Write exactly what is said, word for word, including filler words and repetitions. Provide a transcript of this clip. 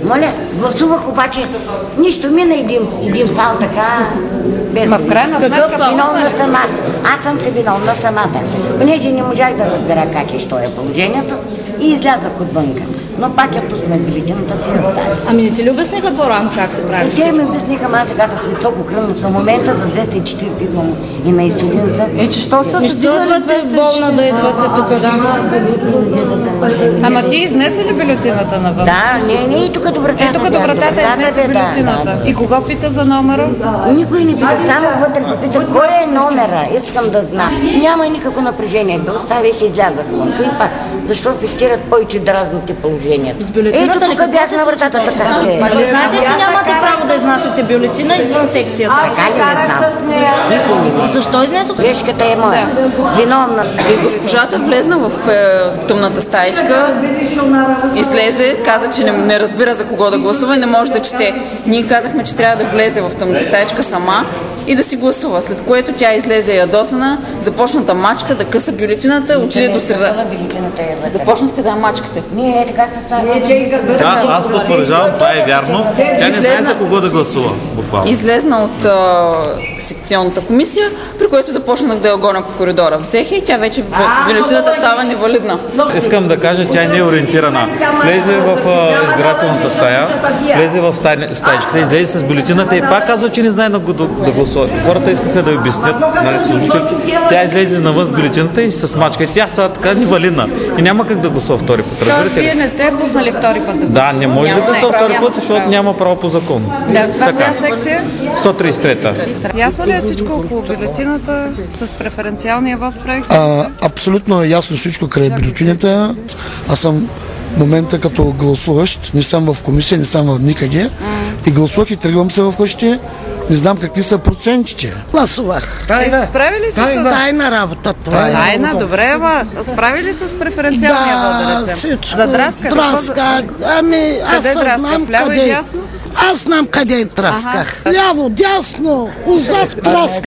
Моля, гласувах, обаче нищо мина един, един фал така. Без... Ма в крайна сметка виновна съм аз. Аз съм се виновна самата. Понеже не можах да разбера как и що е положението и излязах отвънка. Но пак я пусна бюлетината си и оставих. Ами не ти ли обясниха по-рано как се прави? Те ми обясниха, аз сега с високо кръвно съм момента за двеста и четиридесет идвам и на инсулин съм. Е, че що са Ми ще идвате болна да идвате тук, да. Ама ти изнесе ли бюлетината навън? Да, не, не, и тук до вратата. Е, тук до вратата изнесе бюлетината. Да, да. И кого пита за номера? Никой не пита, само вътре попита кой е номера, искам да знам. Няма никакво напрежение, да оставих и излязах вънка и пак. Защо фиктират повече дразните положението? С бюлетината ли? Ето тук бях на вратата така. Ма не знаете, че нямате право да изнасяте бюлетина извън секцията? Така ли не знам? Никой не знам. Защо изнесох? Грешката е моя. Виновна. Госпожата влезна в е, тъмната стаичка, излезе, каза, че не, не разбира за кого да гласува и не може да чете. Ние казахме, че трябва да влезе в тъмната стаичка сама и да си гласува. След което тя излезе ядосана, започна да мачка, да къса бюлетината, отиде до среда. Започнахте да мачкате. Ние е така са сами. Да, аз потвърждавам, това е вярно. Тя не знае за кого да гласува, буквално. Излезна от а, секционната комисия, при което започнах да я гоня по коридора. Взех и тя вече бюлетината става невалидна. Искам да кажа, тя не е ориентирана. Влезе в а, избирателната стая, влезе в стай, стаичката, излезе с бюлетината и пак казва, че не знае да, да, да гласува. Хората искаха да й обяснят на служителите. Тя излезе навън с бюлетината и с мачка. И тя става така невалидна. И няма как да гласува втори път. Тоест, вие не сте пуснали втори път да Да, не може да гласува втори път, защото няма право по закон. Да, това коя секция? сто тридесет и трета. Ясно ли е всичко около бюлетината с преференциалния въз проект? А, абсолютно е ясно всичко край бюлетината. Аз съм в момента като гласуващ, не съм в комисия, не съм в никъде. Mm. И гласувах и тръгвам се в къщи. Не знам какви са процентите. Гласувах. Тайна. Справили се Тайна. с... Тайна работа. Това е. Тайна, добре, ама справили се с преференциалния въз, да речем? Всичко. За драска? Драска. Ами, аз къде драска? знам Вляво къде. и дясно? Аз знам къде е драсках. Ага. Ляво, дясно, отзад драска.